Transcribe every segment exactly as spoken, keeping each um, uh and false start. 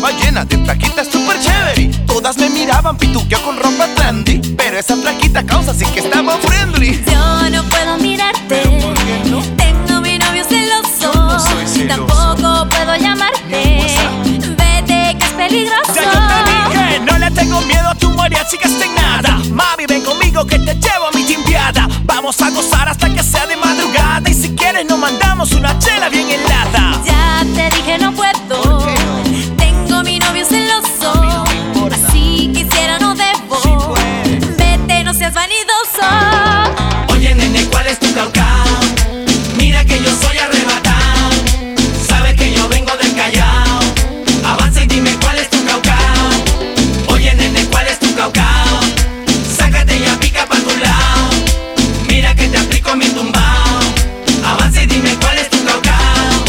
estaba llena de flaquitas super chévere. Todas me miraban pituqueo con ropa trendy, pero esa flaquita causa sí que estaba friendly. Yo no puedo mirarte, ¿Por qué no? tengo mi novio celoso. Yo no soy celoso. Tampoco puedo llamarte, vete que es peligroso. Ya yo te dije, no le tengo miedo a tu mariachi que está en nada. Mami, ven conmigo que te llevo a mi timbiada. Vamos a gozar hasta que sea de madrugada. Y si quieres nos mandamos una chela bien helada. Ya te dije no puedo, ¿Por qué no? tengo mi novio celoso. A mí no me importa. Así quisiera no debo, Sí, pues. vete no seas vanidoso. Oye, nene, ¿cuál es tu caucao? Mira que yo soy arrebatado. Sabes que yo vengo del Callao. Avanza y dime cuál es tu caucao. Oye, nene, ¿cuál es tu caucao? Sácate y pica pa' tu lado. Mira que te aplico mi tumbao. Avanza y dime cuál es tu caucao.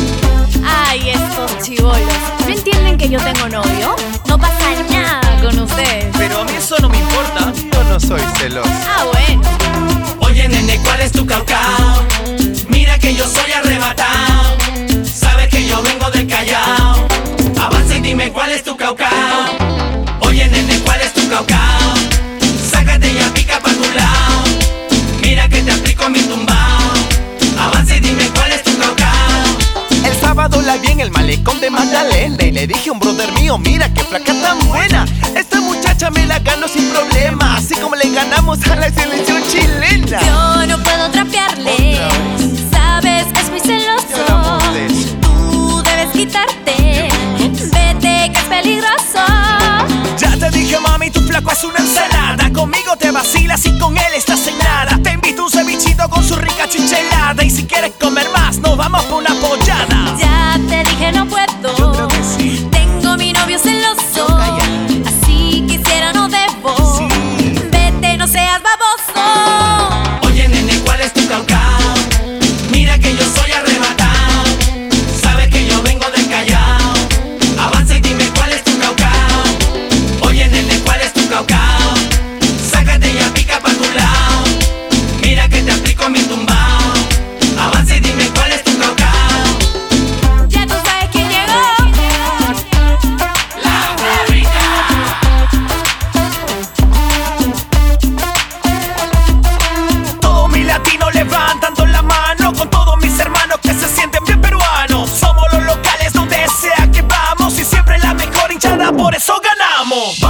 Ay, estos chibolos, ¿no entienden que yo tengo novio? No pasa nada con ustedes. Pero a mí eso no me importa, yo no soy celoso. Ah, bueno. Oye, nene, ¿cuál es tu caucao? Mira que yo soy arrebatado. Sabes que yo vengo del Callao. Avanza y dime cuál es tu caucao. Oye, nene, ¿cuál es tu caucao? Sácate y pica pa' tu lado. Mira que te aplico mi tumbao. Avanza y dime cuál es tu caucao. El sábado la vi en el malecón de Magdalena y le dije a un brother mío, mira qué flaca tan buena. Esta muchacha me la gano sin problema, así como le ganamos a la selección chilena. Yo no puedo trapearle, Otra vez. sabes, es muy Ya celoso. hablamos de eso. Tú debes quitarte, vete que es peligroso. Ya te dije, mami, tu flaco es una ensalada. Conmigo te vacilas y con él estás en nada. Te invito a un cevichito con su rica chichelada. Y si quieres comer más, nos vamos por una pollada. Ya te dije no puedo, Yo creo que sí. tengo mi novio celoso. Calla. Así quisiera no debo, Sí. vete no seas baboso. Oye, nene, ¿cuál es tu caucao? Mira que yo soy arrebatado. Sabes que yo vengo del Callao. Avanza y dime cuál es tu caucao. Oye, nene, ¿cuál es tu caucao? Sácate y pica pa' tu lado. Mira que te aplico mi tumbao. Avanza y dime cuál es tu caucao. Ya tú sabes quién llegó. La fábrica. Todos mis latinos levantando la mano con todos mis hermanos que se sienten bien peruanos. Somos los locales donde sea que vamos y siempre la mejor hinchada, por eso ganamos.